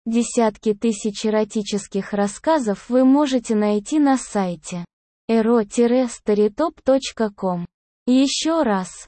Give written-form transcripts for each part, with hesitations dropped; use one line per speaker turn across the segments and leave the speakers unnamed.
Десятки тысяч эротических рассказов вы можете найти на сайте ero-storytop.com. Еще раз,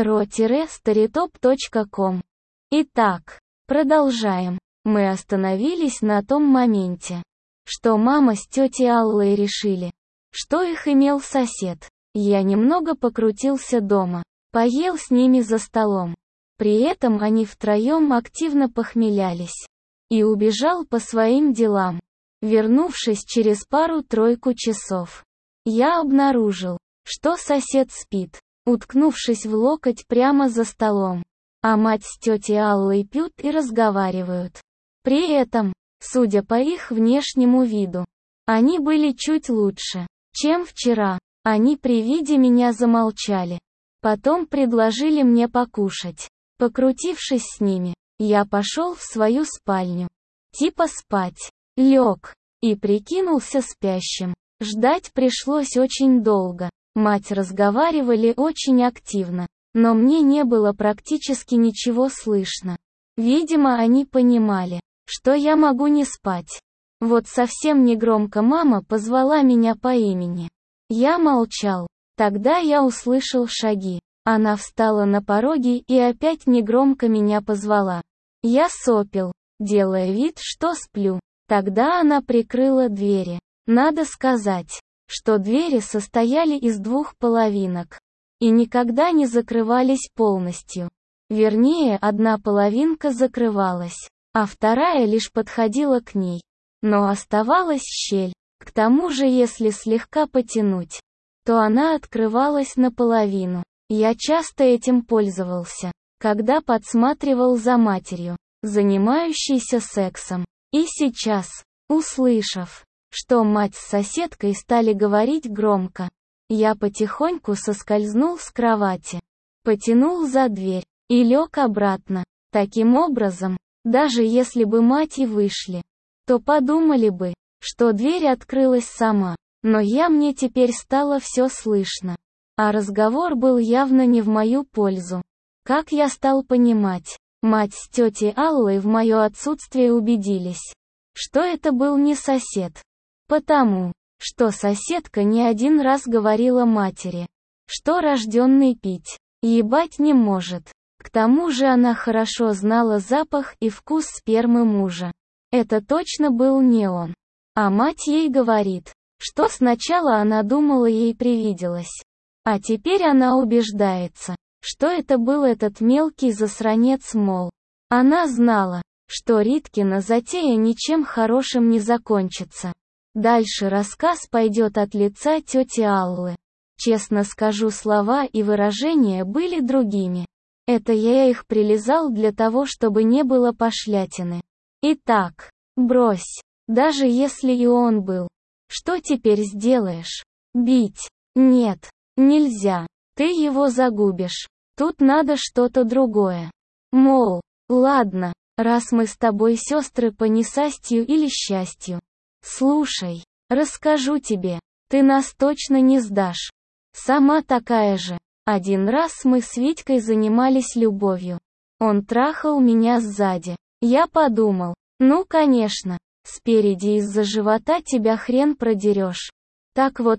ero-storytop.com. Итак, продолжаем. Мы остановились на том моменте, что мама с тетей Аллой решили, что их имел сосед. Я немного покрутился дома, поел с ними за столом. При этом они втроем активно похмелялись. И убежал по своим делам. Вернувшись через пару-тройку часов, я обнаружил, что сосед спит, уткнувшись в локоть прямо за столом. А мать с тетей Аллой пьют и разговаривают. При этом, судя по их внешнему виду, они были чуть лучше, чем вчера. Они при виде меня замолчали. Потом предложили мне покушать. Покрутившись с ними, я пошел в свою спальню. Типа спать. Лег. И прикинулся спящим. Ждать пришлось очень долго. Мать разговаривали очень активно. Но мне не было практически ничего слышно. Видимо, они понимали, что я могу не спать. Вот совсем негромко мама позвала меня по имени. Я молчал. Тогда я услышал шаги. Она встала на пороге и опять негромко меня позвала. Я сопел, делая вид, что сплю. Тогда она прикрыла двери. Надо сказать, что двери состояли из двух половинок. И никогда не закрывались полностью. Вернее, одна половинка закрывалась, а вторая лишь подходила к ней. Но оставалась щель. К тому же, если слегка потянуть, то она открывалась наполовину. Я часто этим пользовался, когда подсматривал за матерью, занимающейся сексом. И сейчас, услышав, что мать с соседкой стали говорить громко, я потихоньку соскользнул с кровати, потянул за дверь и лег обратно. Таким образом, даже если бы мать и вышли, то подумали бы, что дверь открылась сама. Но мне теперь стало все слышно. А разговор был явно не в мою пользу. Как я стал понимать, мать с тетей Аллой в мое отсутствие убедились, что это был не сосед. Потому, что соседка не один раз говорила матери, что рожденный пить, ебать не может. К тому же она хорошо знала запах и вкус спермы мужа. Это точно был не он. А мать ей говорит, что сначала она думала, ей привиделось. А теперь она убеждается, что это был этот мелкий засранец, мол. Она знала, что Риткина затея ничем хорошим не закончится. Дальше рассказ пойдет от лица тети Аллы. Честно скажу, слова и выражения были другими. Это я их прилизал для того, чтобы не было пошлятины. Итак, брось. Даже если и он был. Что теперь сделаешь? Бить? Нет. Нельзя. Ты его загубишь. Тут надо что-то другое. Мол, ладно, раз мы с тобой сестры по несчастью или счастью. Слушай, расскажу тебе, ты нас точно не сдашь. Сама такая же. Один раз мы с Витькой занимались любовью. Он трахал меня сзади. Я подумал, ну конечно, спереди из-за живота тебя хрен продерешь. Так вот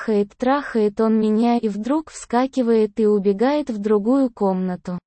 трахает он меня и вдруг вскакивает и убегает в другую комнату.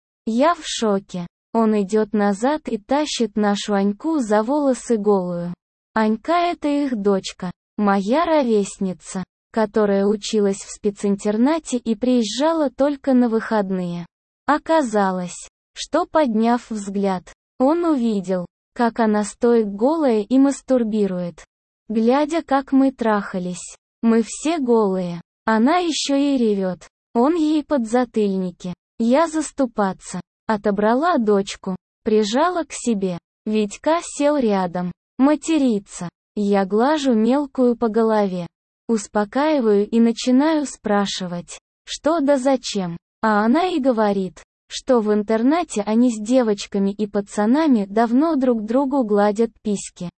Я в шоке. Он идет назад и тащит нашу Аньку за волосы голую. Анька — это их дочка, моя ровесница, которая училась в специнтернате и приезжала только на выходные. Оказалось, что, подняв взгляд, он увидел, как она стоит голая и мастурбирует. Глядя, как мы трахались. Мы все голые. Она еще и ревет. Он ей подзатыльники. Я заступаться. Отобрала дочку. Прижала к себе. Витька сел рядом. Матерится. Я глажу мелкую по голове. Успокаиваю и начинаю спрашивать, что да зачем. А она и говорит, что в интернате они с девочками и пацанами давно друг другу гладят письки.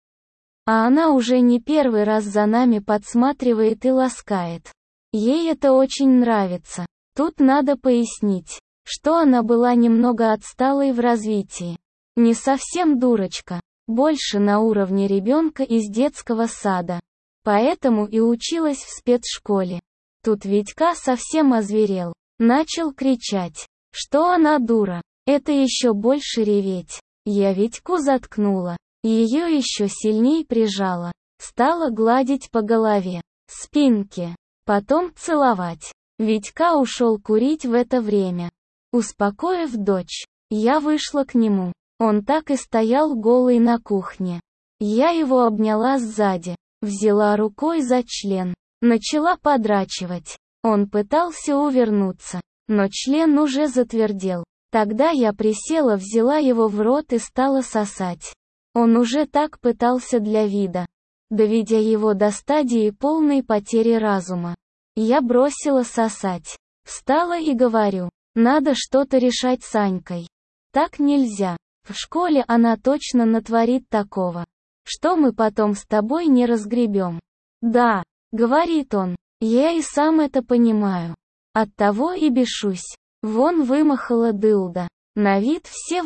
А она уже не первый раз за нами подсматривает и ласкает. Ей это очень нравится. Тут надо пояснить, что она была немного отсталой в развитии. Не совсем дурочка, больше на уровне ребенка из детского сада. Поэтому и училась в спецшколе. Тут Витька совсем озверел. Начал кричать, что она дура. Это еще больше реветь. Я Витьку заткнула. Ее еще сильней прижала. Стала гладить по голове, спинке. Потом целовать. Витька ушел курить в это время. Успокоив дочь, я вышла к нему. Он так и стоял голый на кухне. Я его обняла сзади, взяла рукой за член, начала подрачивать. Он пытался увернуться, но член уже затвердел. Тогда я присела, взяла его в рот и стала сосать. Он уже так пытался для вида, доведя его до стадии полной потери разума. Я бросила сосать. Встала и говорю, надо что-то решать с Анькой. Так нельзя. В школе она точно натворит такого, что мы потом с тобой не разгребем. Да, говорит он, я и сам это понимаю. Оттого и бешусь. Вон вымахала дылда. На вид все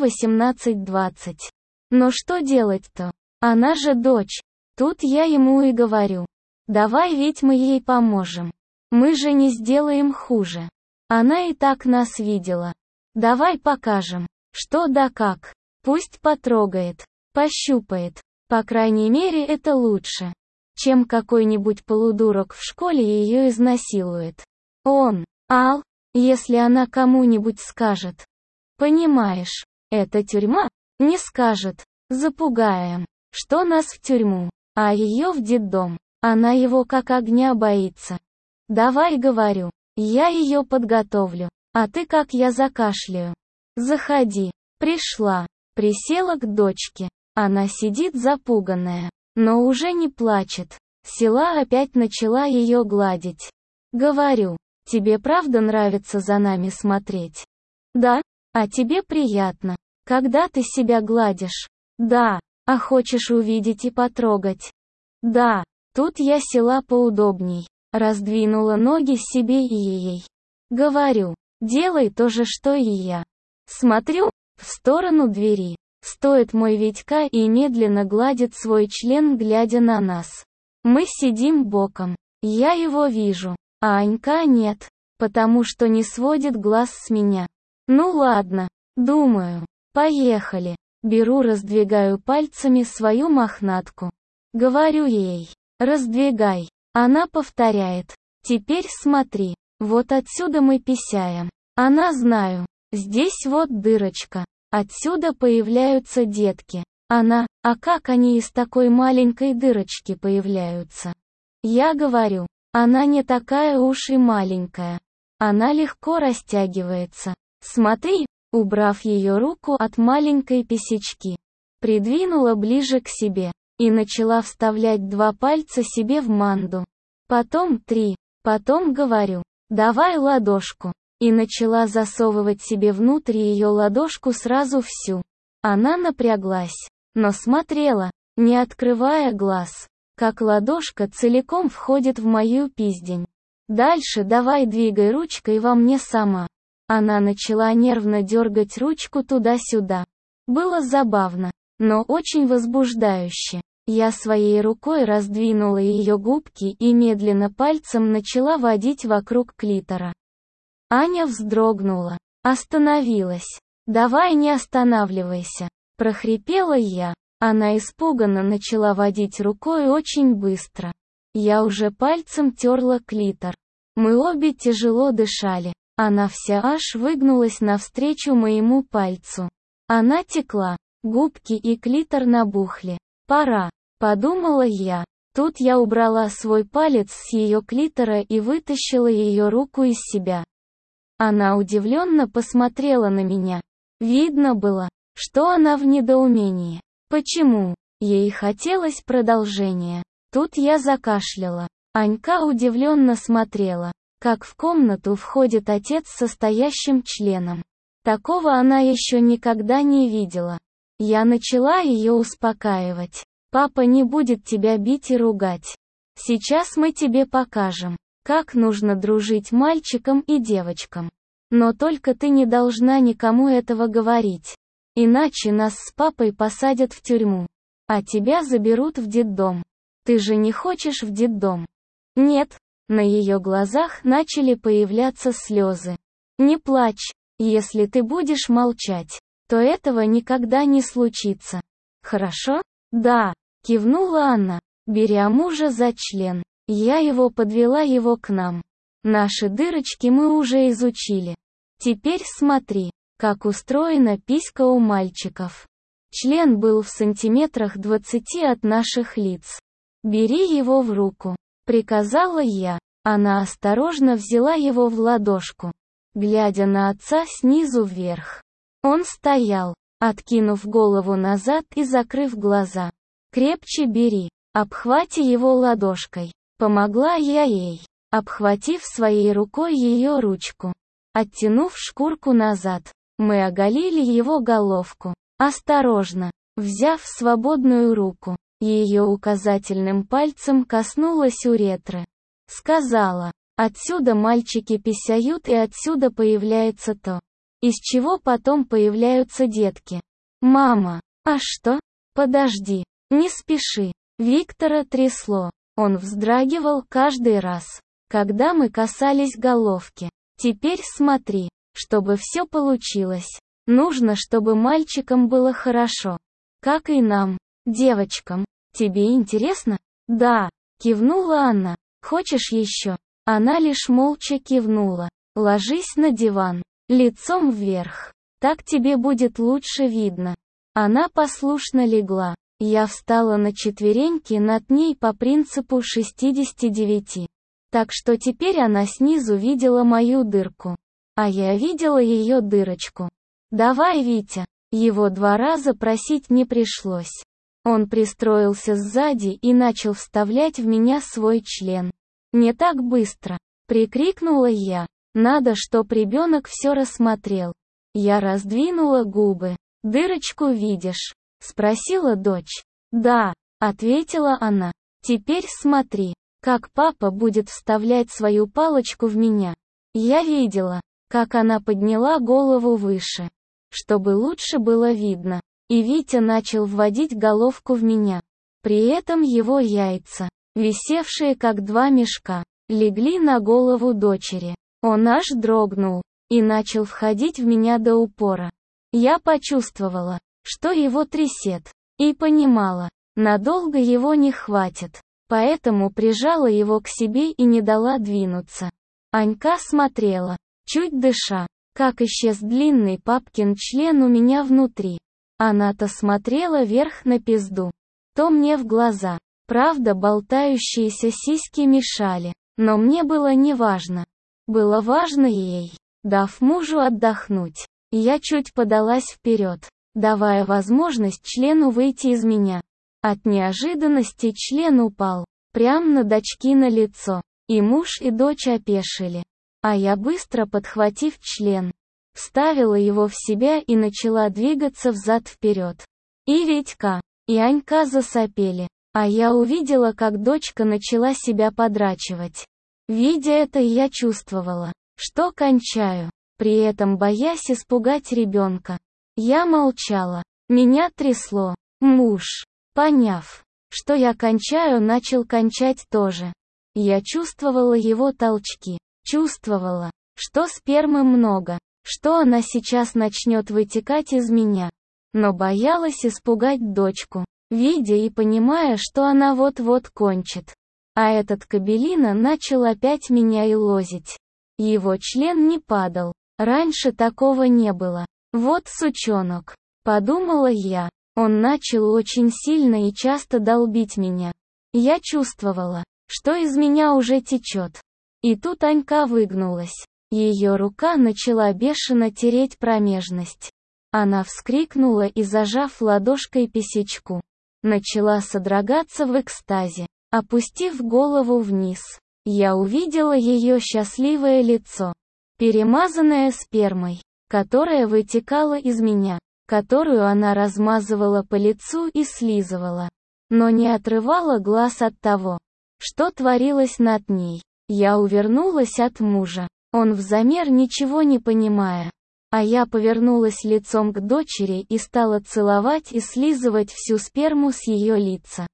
18-20. Но что делать-то? Она же дочь. Тут я ему и говорю. Давай ведь мы ей поможем. Мы же не сделаем хуже. Она и так нас видела. Давай покажем, что да как. Пусть потрогает, пощупает. По крайней мере это лучше, чем какой-нибудь полудурок в школе ее изнасилует. Он, Ал, если она кому-нибудь скажет. Понимаешь, это тюрьма? Не скажет. Запугаем, что нас в тюрьму, а ее в детдом. Она его как огня боится. Давай, говорю, я ее подготовлю, а ты как я закашляю. Заходи. Пришла, присела к дочке. Она сидит запуганная, но уже не плачет. Села, опять начала ее гладить. Говорю, тебе правда нравится за нами смотреть? Да? А тебе приятно, когда ты себя гладишь? Да. А хочешь увидеть и потрогать? Да. Тут я села поудобней. Раздвинула ноги себе и ей. Говорю, делай то же, что и я. Смотрю в сторону двери. Стоит мой Витька и медленно гладит свой член, глядя на нас. Мы сидим боком. Я его вижу, а Анька нет, потому что не сводит глаз с меня. Ну ладно, думаю, поехали. Беру, раздвигаю пальцами свою мохнатку. Говорю ей, раздвигай. Она повторяет. Теперь смотри, вот отсюда мы писяем. Она знаю. Здесь вот дырочка. Отсюда появляются детки. Она, а как они из такой маленькой дырочки появляются? Я говорю, она не такая уж и маленькая. Она легко растягивается. Смотри, убрав ее руку от маленькой писечки. Придвинула ближе к себе. И начала вставлять 2 пальца себе в манду. Потом 3. Потом говорю, давай ладошку. И начала засовывать себе внутрь ее ладошку сразу всю. Она напряглась, но смотрела, не открывая глаз, как ладошка целиком входит в мою пиздень. Дальше давай двигай ручкой во мне сама. Она начала нервно дергать ручку туда-сюда. Было забавно, но очень возбуждающе. Я своей рукой раздвинула ее губки и медленно пальцем начала водить вокруг клитора. Аня вздрогнула, остановилась. «Давай не останавливайся», — прохрипела я. Она испуганно начала водить рукой очень быстро. Я уже пальцем терла клитор. Мы обе тяжело дышали. Она вся аж выгнулась навстречу моему пальцу. Она текла, губки и клитор набухли. «Пора», — подумала я. Тут я убрала свой палец с ее клитора и вытащила ее руку из себя. Она удивленно посмотрела на меня. Видно было, что она в недоумении. Почему? Ей хотелось продолжения. Тут я закашляла. Анька удивленно смотрела, как в комнату входит отец со стоящим членом. Такого она еще никогда не видела. Я начала ее успокаивать. «Папа не будет тебя бить и ругать. Сейчас мы тебе покажем, как нужно дружить мальчикам и девочкам. Но только ты не должна никому этого говорить. Иначе нас с папой посадят в тюрьму. а тебя заберут в детдом. Ты же не хочешь в детдом? Нет. На ее глазах начали появляться слезы. Не плачь. Если ты будешь молчать, то этого никогда не случится. Хорошо? Да, кивнула она, беря мужа за член. Я подвела его к нам. Наши дырочки мы уже изучили. Теперь смотри, как устроена писька у мальчиков. Член был в сантиметрах 20 от наших лиц. Бери его в руку, приказала я. Она осторожно взяла его в ладошку, глядя на отца снизу вверх. Он стоял, откинув голову назад и закрыв глаза. Крепче бери, обхвати его ладошкой. Помогла я ей, обхватив своей рукой ее ручку. Оттянув шкурку назад, мы оголили его головку. Осторожно, взяв свободную руку, ее указательным пальцем коснулась уретры. Сказала, отсюда мальчики писяют и отсюда появляется то, из чего потом появляются детки. Мама, а что? Подожди, не спеши. Виктора трясло. Он вздрагивал каждый раз, когда мы касались головки. Теперь смотри, чтобы все получилось. Нужно, чтобы мальчикам было хорошо. Как и нам, девочкам. Тебе интересно? Да, кивнула она. Хочешь еще? Она лишь молча кивнула. Ложись на диван, лицом вверх. Так тебе будет лучше видно. Она послушно легла. Я встала на четвереньки над ней по принципу 69. Так что теперь она снизу видела мою дырку. А я видела ее дырочку. Давай, Витя. Его 2 раза просить не пришлось. Он пристроился сзади и начал вставлять в меня свой член. «Не так быстро!» — прикрикнула я. «Надо, чтоб ребенок все рассмотрел». Я раздвинула губы. «Дырочку видишь?» — спросила дочь. «Да», — ответила она. «Теперь смотри, как папа будет вставлять свою палочку в меня». Я видела, как она подняла голову выше, чтобы лучше было видно. И Витя начал вводить головку в меня. При этом его яйца, висевшие как 2 мешка, легли на голову дочери. Он аж дрогнул и начал входить в меня до упора. Я почувствовала, что его трясет, и понимала, надолго его не хватит, поэтому прижала его к себе и не дала двинуться. Анька смотрела, чуть дыша, как исчез длинный папкин член у меня внутри. Она-то смотрела вверх на пизду, то мне в глаза. Правда, болтающиеся сиськи мешали, но мне было не важно. Было важно ей, дав мужу отдохнуть. Я чуть подалась вперед, давая возможность члену выйти из меня. От неожиданности член упал, прямо на дочкино лицо, и муж и дочь опешили. А я, быстро подхватив член, вставила его в себя и начала двигаться взад-вперед. И Витька, и Анька засопели, а я увидела, как дочка начала себя подрачивать. Видя это, я чувствовала, что кончаю, при этом боясь испугать ребенка. Я молчала, меня трясло. Муж, поняв, что я кончаю, начал кончать тоже. Я чувствовала его толчки, чувствовала, что спермы много, что она сейчас начнет вытекать из меня. Но боялась испугать дочку, видя и понимая, что она вот-вот кончит. А этот кобелина начал опять меня илозить. Его член не падал, раньше такого не было. Вот сучонок, подумала я. Он начал очень сильно и часто долбить меня. Я чувствовала, что из меня уже течет. И тут Анька выгнулась. Ее рука начала бешено тереть промежность. Она вскрикнула и, зажав ладошкой писечку, начала содрогаться в экстазе. Опустив голову вниз, я увидела ее счастливое лицо, перемазанное спермой, которая вытекала из меня, которую она размазывала по лицу и слизывала, но не отрывала глаз от того, что творилось над ней. Я увернулась от мужа. Он взамер, ничего не понимая, А я повернулась лицом к дочери и стала целовать и слизывать всю сперму с ее лица.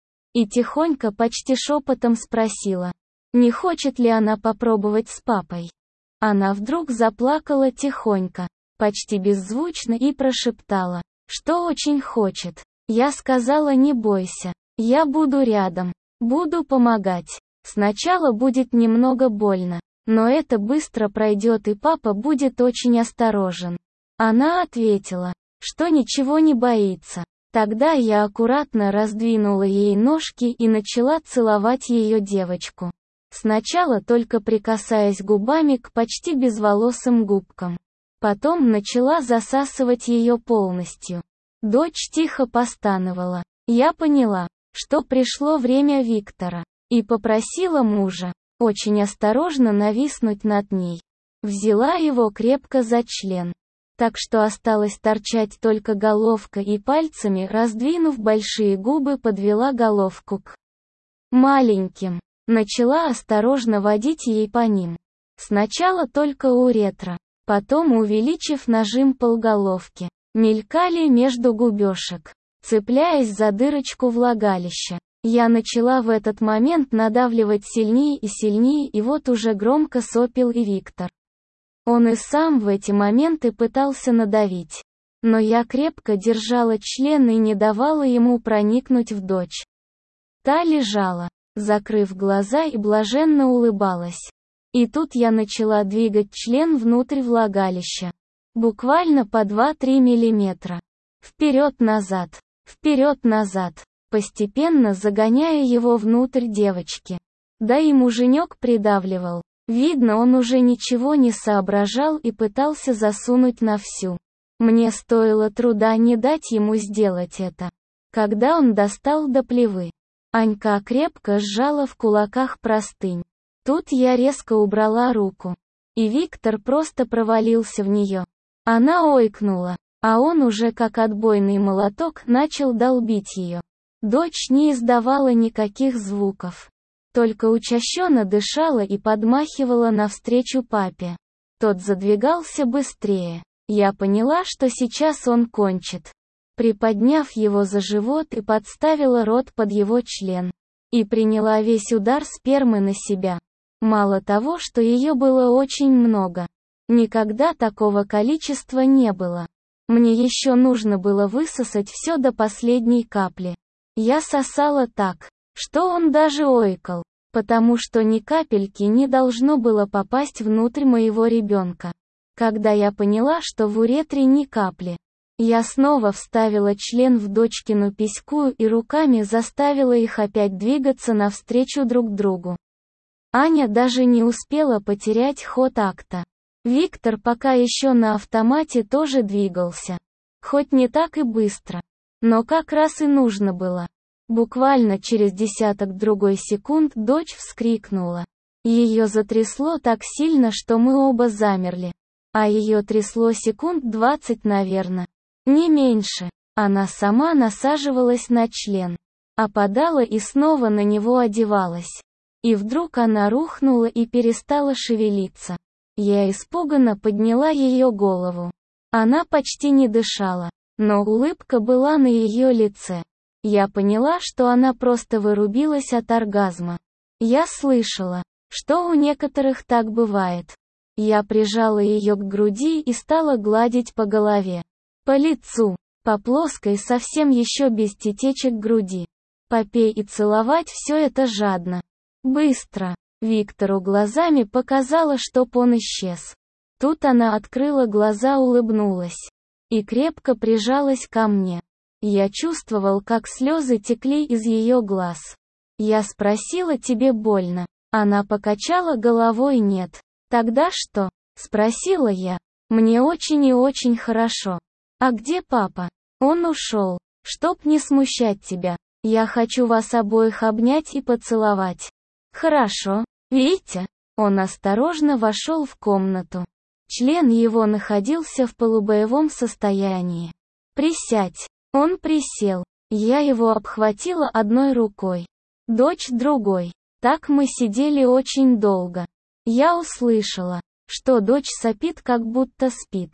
И тихонько, почти шепотом спросила, не хочет ли она попробовать с папой. Она вдруг заплакала тихонько, почти беззвучно и прошептала, что очень хочет. Я сказала: не бойся, я буду рядом, буду помогать. Сначала будет немного больно, но это быстро пройдет и папа будет очень осторожен. Она ответила, что ничего не боится. Тогда я аккуратно раздвинула ей ножки и начала целовать ее девочку. Сначала только прикасаясь губами к почти безволосым губкам. Потом начала засасывать ее полностью. Дочь тихо постановала. Я поняла, что пришло время Виктора, и попросила мужа очень осторожно нависнуть над ней. Взяла его крепко за член, так что осталось торчать только головка, и пальцами, раздвинув большие губы, подвела головку к маленьким. Начала осторожно водить ей по ним. Сначала только уретра, потом, увеличив нажим полголовки, мелькали между губёшек, цепляясь за дырочку влагалища. Я начала в этот момент надавливать сильнее и сильнее, и вот уже громко сопел и Виктор. Он и сам в эти моменты пытался надавить. Но я крепко держала член и не давала ему проникнуть в дочь. Та лежала, закрыв глаза, и блаженно улыбалась. И тут я начала двигать член внутрь влагалища. Буквально по 2-3 миллиметра. Вперед-назад, вперед-назад, постепенно загоняя его внутрь девочки. Да и муженек придавливал. Видно, он уже ничего не соображал и пытался засунуть на всю. Мне стоило труда не дать ему сделать это. Когда он достал до плевы, Анька крепко сжала в кулаках простынь. Тут я резко убрала руку, и Виктор просто провалился в нее. Она ойкнула, а он уже как отбойный молоток начал долбить ее. Дочь не издавала никаких звуков, только учащенно дышала и подмахивала навстречу папе. Тот задвигался быстрее. Я поняла, что сейчас он кончит. Приподняв его за живот и подставила рот под его член. И приняла весь удар спермы на себя. Мало того, что ее было очень много. Никогда такого количества не было. Мне еще нужно было высосать все до последней капли. Я сосала так, что он даже ойкал, потому что ни капельки не должно было попасть внутрь моего ребенка. Когда я поняла, что в уретре ни капли, я снова вставила член в дочкину письку и руками заставила их опять двигаться навстречу друг другу. Аня даже не успела потерять ход акта. Виктор пока еще на автомате тоже двигался. Хоть не так и быстро, но как раз и нужно было. Буквально через десяток-другой секунд дочь вскрикнула. Ее затрясло так сильно, что мы оба замерли. А ее трясло секунд 20, наверное. Не меньше. Она сама насаживалась на член, опадала и снова на него одевалась. И вдруг она рухнула и перестала шевелиться. Я испуганно подняла ее голову. Она почти не дышала, но улыбка была на ее лице. Я поняла, что она просто вырубилась от оргазма. Я слышала, что у некоторых так бывает. Я прижала ее к груди и стала гладить по голове, по лицу, по плоской, совсем еще без тетечек груди. Попей и целовать все это жадно. Быстро. Виктору глазами показала, чтоб он исчез. Тут она открыла глаза, улыбнулась и крепко прижалась ко мне. Я чувствовал, как слезы текли из ее глаз. Я спросила: тебе больно? Она покачала головой: нет. Тогда что? Спросила я. Мне очень и очень хорошо. А где папа? Он ушел. Чтоб не смущать тебя, я хочу вас обоих обнять и поцеловать. Хорошо, Витя. Он осторожно вошел в комнату. Член его находился в полубоевом состоянии. Присядь. Он присел. Я его обхватила одной рукой, дочь другой. Так мы сидели очень долго. Я услышала, что дочь сопит, как будто спит.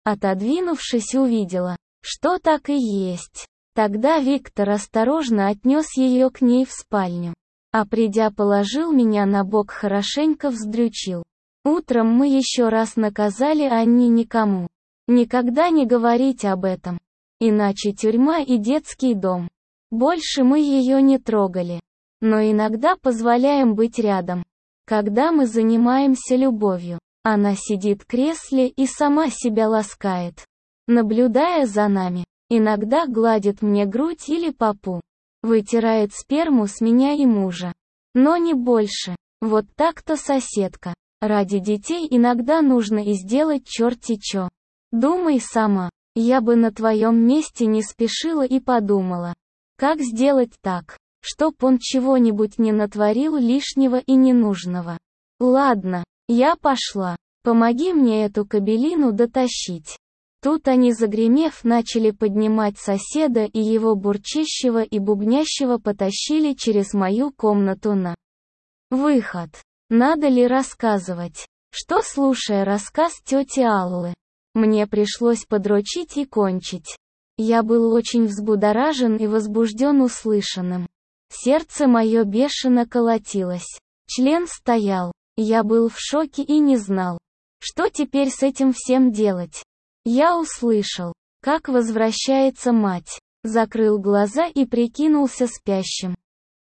Отодвинувшись, увидела, что так и есть. Тогда Виктор осторожно отнес ее к ней в спальню. А придя, положил меня на бок, хорошенько вздрючил. Утром мы еще раз наказали Анне никому никогда не говорить об этом. Иначе тюрьма и детский дом. Больше мы ее не трогали. Но иногда позволяем быть рядом. Когда мы занимаемся любовью, она сидит в кресле и сама себя ласкает, наблюдая за нами. Иногда гладит мне грудь или попу. Вытирает сперму с меня и мужа. Но не больше. Вот так-то, соседка. Ради детей иногда нужно и сделать черти чё. Думай сама. Я бы на твоем месте не спешила и подумала, как сделать так, чтоб он чего-нибудь не натворил лишнего и ненужного. Ладно, я пошла. Помоги мне эту кабелину дотащить. Тут они, загремев, начали поднимать соседа и его бурчащего и бубнящего потащили через мою комнату на выход. Надо ли рассказывать, что, слушая рассказ тети Аллы, мне пришлось подрочить и кончить. Я был очень взбудоражен и возбужден услышанным. Сердце мое бешено колотилось. Член стоял. Я был в шоке и не знал, что теперь с этим всем делать. Я услышал, как возвращается мать. Закрыл глаза и прикинулся спящим.